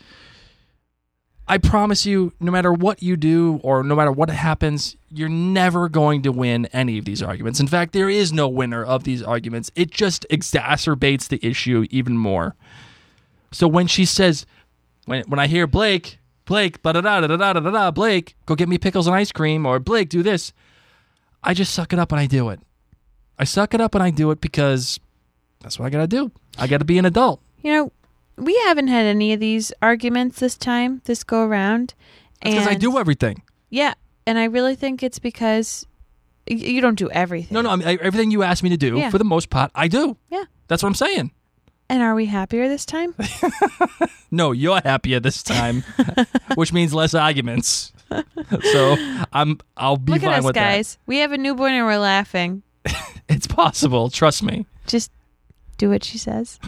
I promise you, no matter what you do or no matter what happens, you're never going to win any of these arguments. In fact, there is no winner of these arguments. It just exacerbates the issue even more. So when she says, when when I hear Blake, Blake, da da da da da da da, Blake, go get me pickles and ice cream, or Blake, do this, I just suck it up and I do it. I suck it up and I do it because that's what I got to do. I got to be an adult. You know, we haven't had any of these arguments this time, this go around. Because I do everything. Yeah. And I really think it's because y- you don't do everything. No, no. I mean, everything you ask me to do, Yeah. for the most part, I do. Yeah. That's what I'm saying. And are we happier this time? No, you're happier this time, which means less arguments. So I'm, I'll be Look fine at us, with guys. We have a newborn and we're laughing. that. It's possible. Trust me. Just do what she says.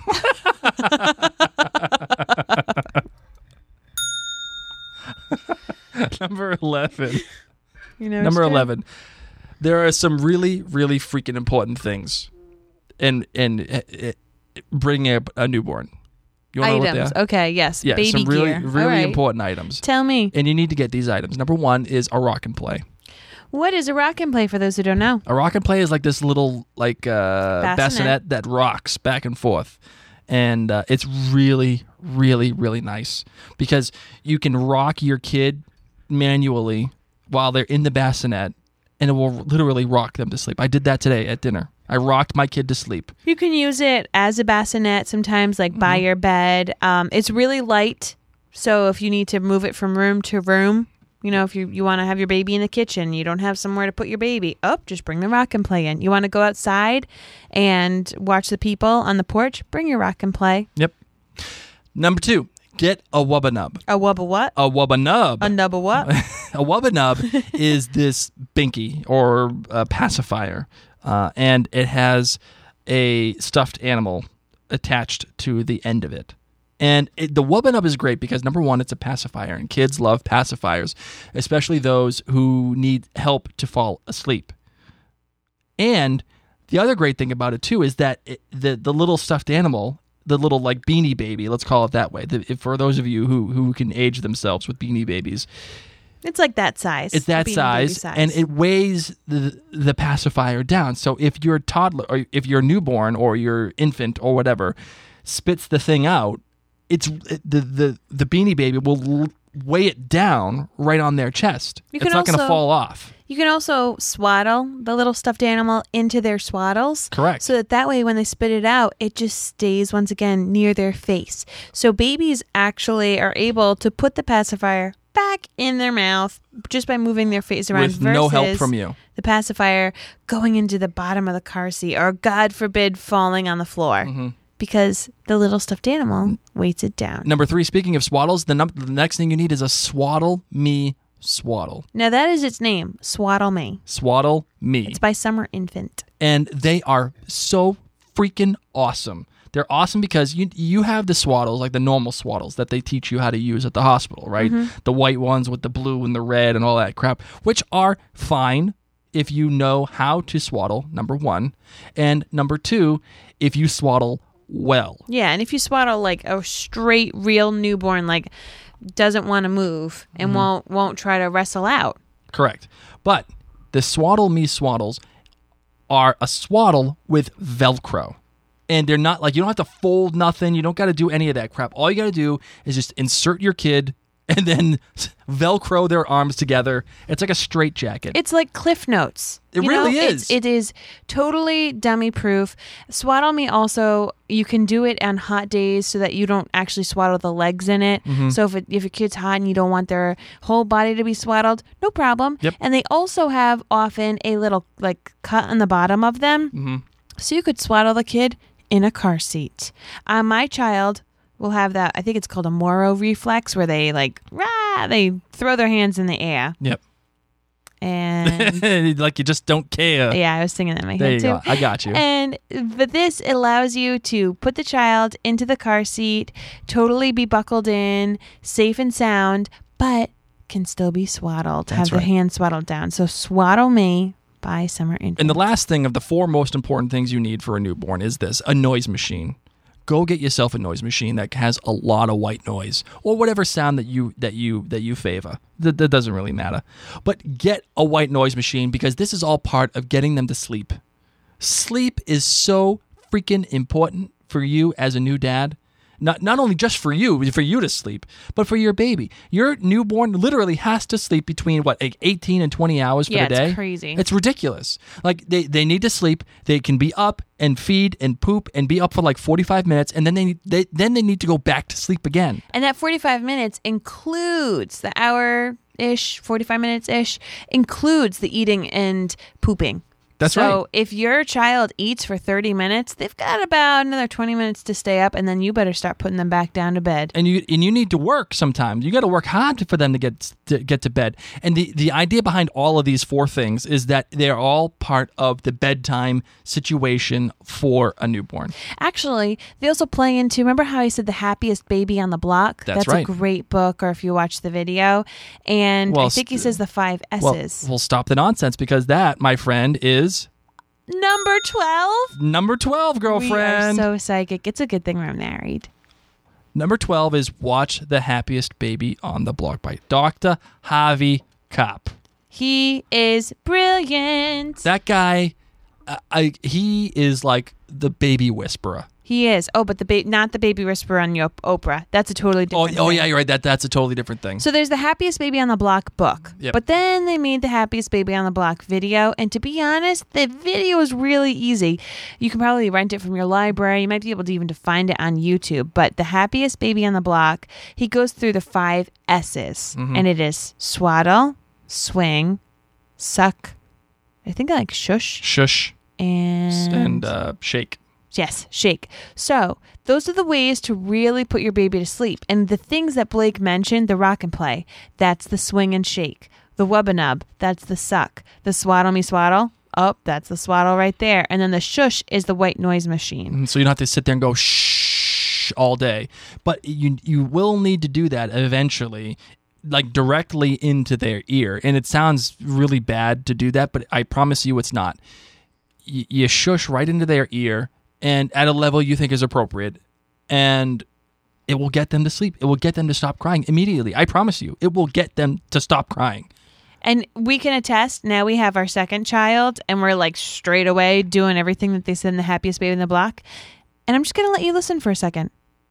Number eleven. You know, Number it's true. eleven. There are some really, really freaking important things in in uh, uh, bringing up a newborn. You wanna know what they Items. are? Okay, yes. Yeah, Baby some really, gear. really All right. important items. Tell me. And you need to get these items. Number one is a rock and play. What is a rock and play for those who don't know? A rock and play is like this little like uh, Bassinet. bassinet that rocks back and forth. And uh, it's really, really, really nice because you can rock your kid manually while they're in the bassinet, and it will literally rock them to sleep. I did that today at dinner. I rocked my kid to sleep. You can use it as a bassinet sometimes, like by your bed. Um, it's really light, so if you need to move it from room to room, you know, if you, you want to have your baby in the kitchen, you don't have somewhere to put your baby, oh, just bring the rock and play in. You want to go outside and watch the people on the porch, bring your rock and play. Yep. Number two, get a Wubba Nub. A wubba what? A Wubba Nub. A nubba what? A Wubba Nub is this binky or a pacifier, uh, and it has a stuffed animal attached to the end of it. And it, the Wubba Nub is great because, number one, it's a pacifier, and kids love pacifiers, especially those who need help to fall asleep. And the other great thing about it, too, is that it, the, the little stuffed animal, the little, like, Beanie Baby, let's call it that way, the, for those of you who, who can age themselves with Beanie Babies, it's like that size. It's that Beanie size, Baby size, and it weighs the the pacifier down. So if your toddler, or if your newborn, or your infant, or whatever, spits the thing out, it's the the the Beanie Baby will weigh it down right on their chest. You It's can not going to also- fall off. You can also swaddle the little stuffed animal into their swaddles. Correct. So that that way when they spit it out, it just stays once again near their face. So babies actually are able to put the pacifier back in their mouth just by moving their face around With no help versus from you. the pacifier going into the bottom of the car seat or, God forbid, falling on the floor. Mm-hmm. Because the little stuffed animal weights it down. Number three, speaking of swaddles, the, num- the next thing you need is a Swaddle Me Swaddle. Now that is its name, Swaddle Me. Swaddle Me. It's by Summer Infant. And they are so freaking awesome. They're awesome because you you have the swaddles, like the normal swaddles that they teach you how to use at the hospital, right? Mm-hmm. The white ones with the blue and the red and all that crap, which are fine if you know how to swaddle, number one. And number two, if you swaddle well. Yeah, and if you swaddle like a straight, real newborn, like doesn't want to move and Mm-hmm. won't won't try to wrestle out. Correct. But the Swaddle Me Swaddles are a swaddle with Velcro. And they're not like, you don't have to fold nothing. You don't got to do any of that crap. All you got to do is just insert your kid and then Velcro their arms together. It's like a straitjacket. It's like Cliff Notes. It You really know, is. It's, it is totally dummy proof. Swaddle Me also, you can do it on hot days so that you don't actually swaddle the legs in it. Mm-hmm. So if it, if your kid's hot and you don't want their whole body to be swaddled, no problem. Yep. And they also have often a little like cut on the bottom of them. Mm-hmm. So you could swaddle the kid in a car seat. Uh, my child will have that, I think it's called a Moro reflex, where they like, rah, they throw their hands in the air. Yep. And Like you just don't care. yeah, I was singing that in my There head you too. go. I got you. And but this allows you to put the child into the car seat, totally be buckled in, safe and sound, but can still be swaddled, That's have right. the hand swaddled down. So Swaddle Me by Summer Infant. And the last thing of the four most important things you need for a newborn is this, a noise machine. Go get yourself a noise machine that has a lot of white noise or whatever sound that you that you that you favor. That, that doesn't really matter. But get a white noise machine because this is all part of getting them to sleep. Sleep is so freaking important for you as a new dad. Not not only just for you, for you to sleep, but for your baby. Your newborn literally has to sleep between, what, like eighteen and twenty hours for Yeah, the it's day? crazy. It's ridiculous. Like, they, they need to sleep. They can be up and feed and poop and be up for like forty-five minutes, and then they, need, they, then they need to go back to sleep again. And that forty-five minutes includes the hour-ish, forty-five minutes-ish, includes the eating and pooping. That's so right. if your child eats for thirty minutes, they've got about another twenty minutes to stay up, and then you better start putting them back down to bed. And you and you need to work sometimes. You got to work hard for them to get to get to bed. And the, the idea behind all of these four things is that they're all part of the bedtime situation for a newborn. Actually, they also play into, remember how I said The Happiest Baby on the Block? That's right. a great book, or if you watch the video. And Well, I think he st- says the five Well, S's. we'll stop the nonsense because that, my friend, is Number twelve? number twelve, girlfriend. We are so psychic. It's a good thing we're married. Number twelve is Watch the Happiest Baby on the Block by Doctor Harvey Kopp. He is brilliant. That guy, uh, I he is like the baby whisperer. He is. Oh, but the ba- not the baby whisperer on Yo- Oprah. That's a totally Oh, different oh thing. yeah, you're right. That that's a totally different thing. So there's the Happiest Baby on the Block book. Yep. But then they made the Happiest Baby on the Block video. And to be honest, the video is really easy. You can probably rent it from your library. You might be able to even to find it on YouTube. But the Happiest Baby on the Block, he goes through the five S's. Mhm. And it is swaddle, swing, suck, I think I like shush, Shush and... and uh, shake. Yes, shake. So those are the ways to really put your baby to sleep. And the things that Blake mentioned, the rock and play, that's the swing and shake. The wubba-nub, that's the suck. The swaddle me swaddle, oh, that's the swaddle right there. And then the shush is the white noise machine. And so you don't have to sit there and go shh all day. But you you will need to do that eventually, like directly into their ear. And it sounds really bad to do that, but I promise you it's not. Y- you shush right into their ear, and at a level you think is appropriate, and it will get them to sleep. It will get them to stop crying immediately. I promise you, it will get them to stop crying. And we can attest, now we have our second child, and we're like straight away doing everything that they said in the Happiest Baby in the Block. And I'm just going to let you listen for a second.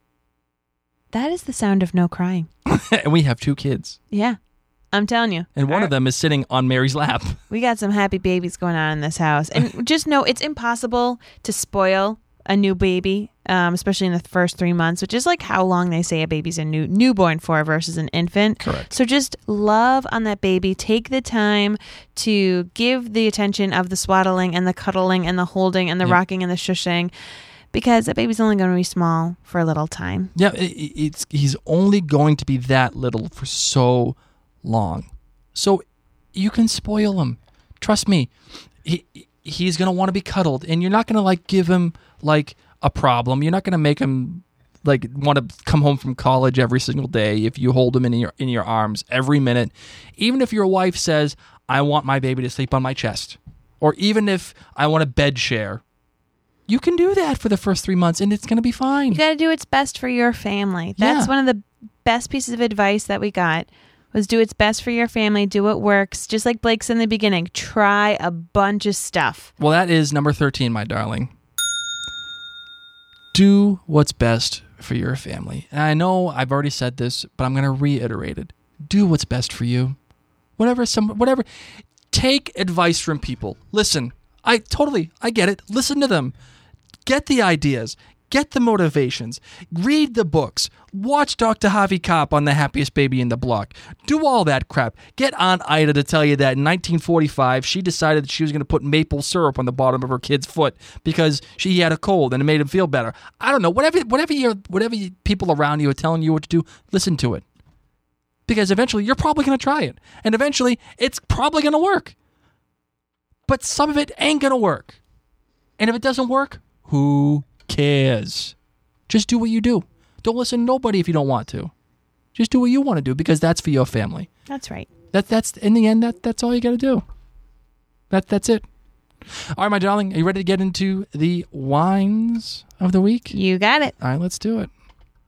That is the sound of no crying. And we have two kids. Yeah, I'm telling you. And one All of them is sitting on Mary's lap. We got some happy babies going on in this house. And just know it's impossible to spoil a new baby, um, especially in the first three months, which is like how long they say a baby's a new newborn for versus an infant. Correct. So just love on that baby. Take the time to give the attention of the swaddling and the cuddling and the holding and the Yep. rocking and the shushing, because that baby's only going to be small for a little time. Yeah, it, it's he's only going to be that little for so long. So you can spoil him. Trust me. He he's going to want to be cuddled, and you're not going to like give him like a problem. You're not going to make him like want to come home from college every single day if you hold him in your in your arms every minute. Even if your wife says, "I want my baby to sleep on my chest," or even if I want a bed share, you can do that for the first three months, and it's going to be fine. You got to do what's best for your family. That's Yeah. one of the best pieces of advice that we got, was do what's best for your family, do what works. Just like Blake said in the beginning, try a bunch of stuff. Well, that is number thirteen, my darling. Do what's best for your family. And I know I've already said this, but I'm going to reiterate it. Do what's best for you. Whatever some whatever take advice from people. Listen. I totally I get it. Listen to them. Get the ideas. Get the motivations. Read the books. Watch Doctor Harvey Kopp on The Happiest Baby in the Block. Do all that crap. Get Aunt Ida to tell you that in nineteen forty-five, she decided that she was going to put maple syrup on the bottom of her kid's foot because she had a cold and it made him feel better. I don't know. Whatever whatever you whatever you, people around you are telling you what to do, listen to it. Because eventually you're probably going to try it. And eventually it's probably going to work. But some of it ain't going to work. And if it doesn't work, who cares? Just do what you do. Don't listen to nobody if you don't want to. Just do what you want to do because that's for your family. That's right. That that's in the end that that's all you got to do. That that's it. All right, my darling, are you ready to get into the wines of the week? You got it. All right, let's do it.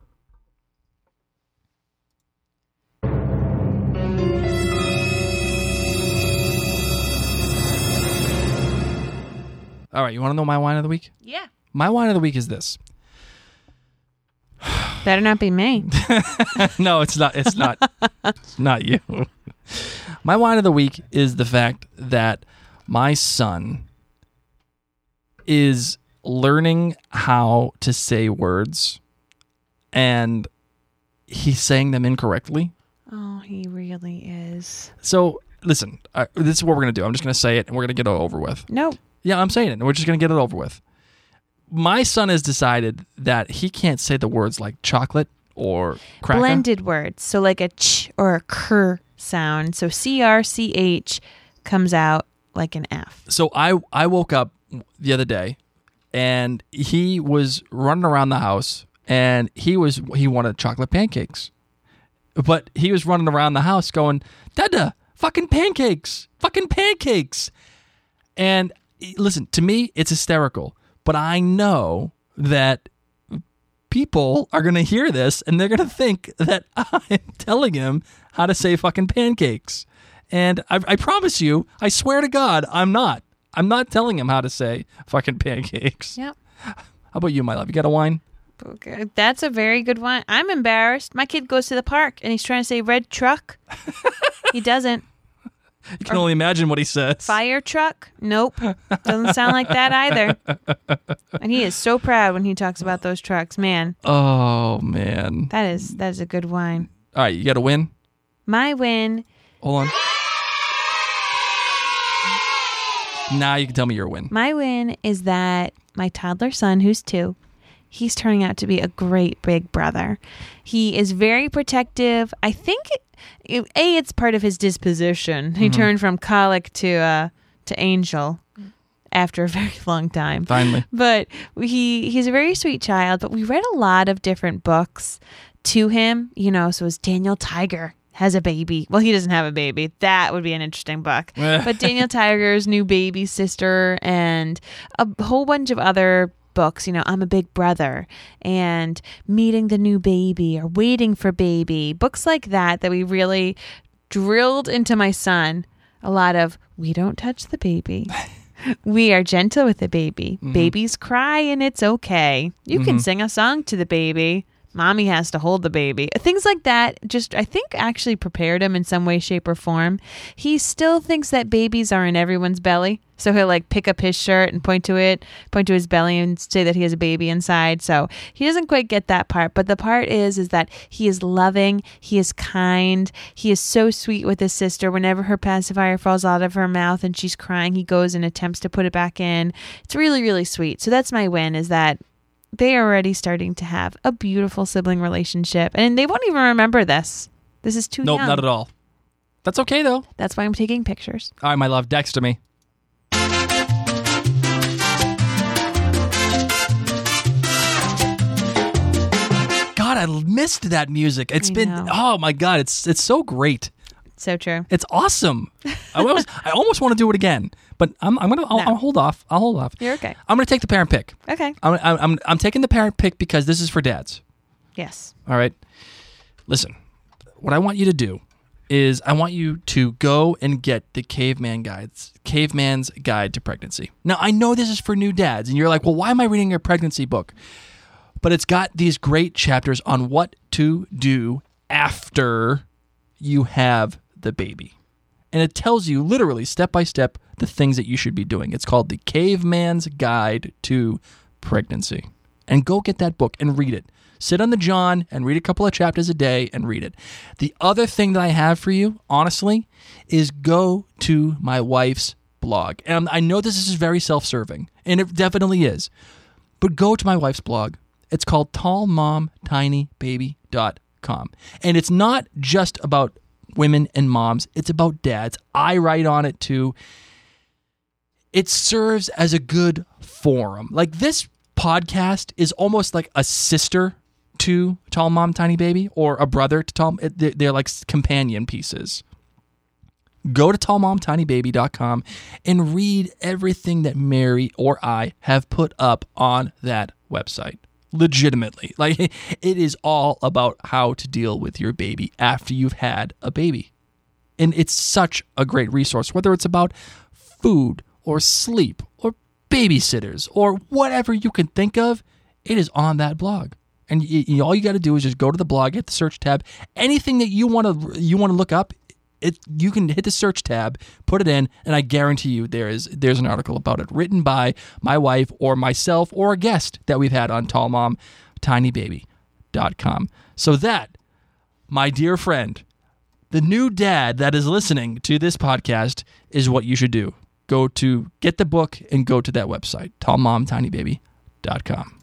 All right, you want to know my wine of the week? Yeah. My wine of the week is this. Better not be me. No, it's not. It's not. It's not you. My wine of the week is the fact that my son is learning how to say words, and he's saying them incorrectly. Oh, he really is. So, listen, uh, this is what we're going to do. I'm just going to say it, and we're going to get it over with. Nope. Yeah, I'm saying it, and we're just going to get it over with. My son has decided that he can't say the words like chocolate or cracker. Blended words. So like a ch or a cr sound. So C R C H comes out like an F. So I I woke up the other day, and he was running around the house, and he was he wanted chocolate pancakes, but he was running around the house going, "Dada, fucking pancakes, fucking pancakes," and listen, to me, it's hysterical. But I know that people are going to hear this and they're going to think that I'm telling him how to say fucking pancakes. And I, I promise you, I swear to God, I'm not. I'm not telling him how to say fucking pancakes. Yep. How about you, my love? You got a wine? Okay. That's a very good one. I'm embarrassed. My kid goes to the park and he's trying to say red truck. He doesn't. You can or only imagine what he says. Fire truck? Nope. Doesn't sound like that either. And he is so proud when he talks about those trucks. Man. Oh, man. That is that is a good wine. All right, you got a win? My win. Hold on. Now you can tell me your win. My win is that my toddler son, who's two, he's turning out to be a great big brother. He is very protective. I think, it, A, it's part of his disposition. He mm-hmm. turned from colic to uh, to angel after a very long time. Finally. But he he's a very sweet child, but we read a lot of different books to him, you know, so it's Daniel Tiger has a baby. Well, he doesn't have a baby. That would be an interesting book. But Daniel Tiger's new baby sister and a whole bunch of other books, you know, I'm a Big Brother and Meeting the New Baby or Waiting for Baby. Books like that that we really drilled into my son. A lot of, we don't touch the baby. We are gentle with the baby. Mm-hmm. Babies cry and it's okay. You mm-hmm. can sing a song to the baby. Mommy has to hold the baby. Things like that just, I think, actually prepared him in some way, shape, or form. He still thinks that babies are in everyone's belly. So he'll like pick up his shirt and point to it, point to his belly and say that he has a baby inside. So he doesn't quite get that part. But the part is, is that he is loving. He is kind. He is so sweet with his sister. Whenever her pacifier falls out of her mouth and she's crying, he goes and attempts to put it back in. It's really, really sweet. So that's my win, is that they are already starting to have a beautiful sibling relationship. And they won't even remember this. This is too nope, young. Nope, not at all. That's okay, though. That's why I'm taking pictures. All right, my love, Dexter me. God, I missed that music. It's I been, know. oh my God, it's it's so great. So true. It's awesome. I almost, I almost want to do it again, but I'm, I'm gonna, I'll, no. I'll hold off. I'll hold off. You're okay. I'm gonna take the parent pick. Okay. I'm, I'm, I'm taking the parent pick because this is for dads. Yes. All right. Listen, what I want you to do is I want you to go and get the Caveman Guides, Caveman's Guide to Pregnancy. Now, I know this is for new dads, and you're like, well, why am I reading a pregnancy book? But it's got these great chapters on what to do after you have the baby. And it tells you literally step by step the things that you should be doing. It's called the Caveman's Guide to Pregnancy. And go get that book and read it. Sit on the John and read a couple of chapters a day and read it. The other thing that I have for you, honestly, is go to my wife's blog. And I know this is very self-serving, and it definitely is. But go to my wife's blog. It's called tall mom tiny baby dot com. And it's not just about women and moms. It's about dads. I write on it too. It serves as a good forum. Like this podcast is almost like a sister to Tall Mom Tiny Baby or a brother to Tall. They're like companion pieces. Go to tall mom tiny baby dot com and read everything that Mary or I have put up on that website. Legitimately. Like, it is all about how to deal with your baby after you've had a baby. And it's such a great resource, whether it's about food or sleep or babysitters or whatever you can think of, it is on that blog. And you, you, all you got to do is just go to the blog, hit the search tab. Anything that you want to you want to look up, it you can hit the search tab, put it in, and I guarantee you there is there's an article about it written by my wife or myself or a guest that we've had on tall mom tiny baby dot com. So that, my dear friend, the new dad that is listening to this podcast, is what you should do. Go to get the book and go to that website, tall mom tiny baby dot com.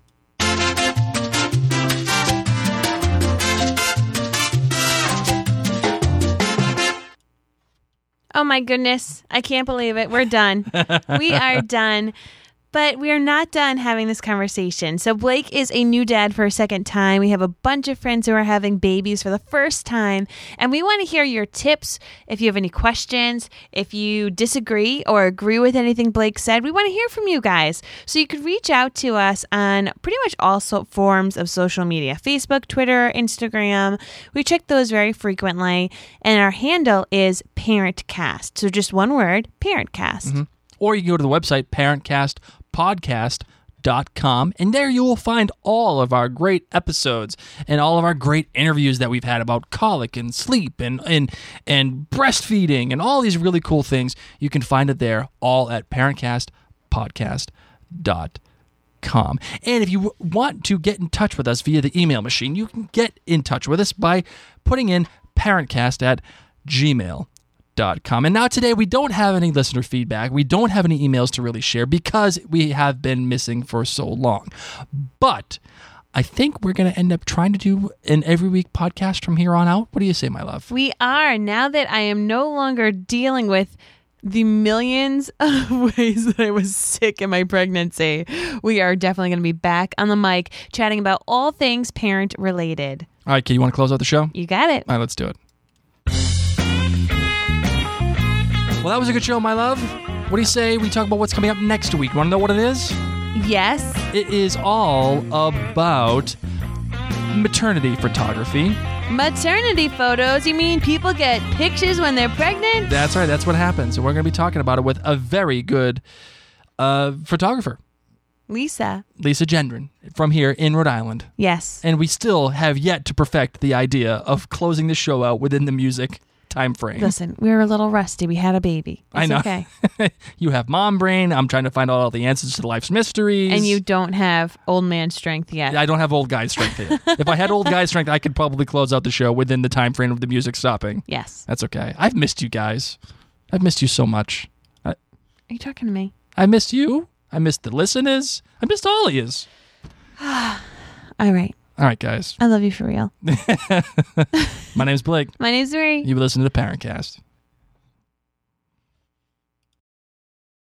Oh my goodness. I can't believe it. We're done. We are done. But we are not done having this conversation. So Blake is a new dad for a second time. We have a bunch of friends who are having babies for the first time. And we want to hear your tips. If you have any questions, if you disagree or agree with anything Blake said, we want to hear from you guys. So you could reach out to us on pretty much all so- forms of social media. Facebook, Twitter, Instagram. We check those very frequently. And our handle is ParentCast. So just one word, ParentCast. Mm-hmm. Or you can go to the website, parent cast podcast dot com, and there you will find all of our great episodes and all of our great interviews that we've had about colic and sleep and and and breastfeeding and all these really cool things. You can find it there, all at parent cast podcast dot com. And if you want to get in touch with us via the email machine, you can get in touch with us by putting in parentcast at gmail dot com. And now today we don't have any listener feedback. We don't have any emails to really share because we have been missing for so long. But I think we're going to end up trying to do an every week podcast from here on out. What do you say, my love? We are. Now that I am no longer dealing with the millions of ways that I was sick in my pregnancy, we are definitely going to be back on the mic chatting about all things parent related. All right, Kate, you want to close out the show? You got it. All right, let's do it. Well, that was a good show, my love. What do you say we talk about what's coming up next week? You want to know what it is? Yes. It is all about maternity photography. Maternity photos? You mean people get pictures when they're pregnant? That's right. That's what happens. And we're going to be talking about it with a very good uh, photographer. Lisa. Lisa Gendron from here in Rhode Island. Yes. And we still have yet to perfect the idea of closing the show out within the music time frame. Listen, we were a little rusty. We had a baby. It's I know. Okay. You have mom brain. I'm trying to find out all the answers to life's mysteries. And you don't have old man strength yet. I don't have old guy strength yet. If I had old guy strength, I could probably close out the show within the time frame of the music stopping. Yes. That's okay. I've missed you guys. I've missed you so much. I, Are you talking to me? I missed you. I missed the listeners. I missed all of yous. All right. All right, guys. I love you for real. My name's Blake. My name's Marie. You listen to the Parentcast.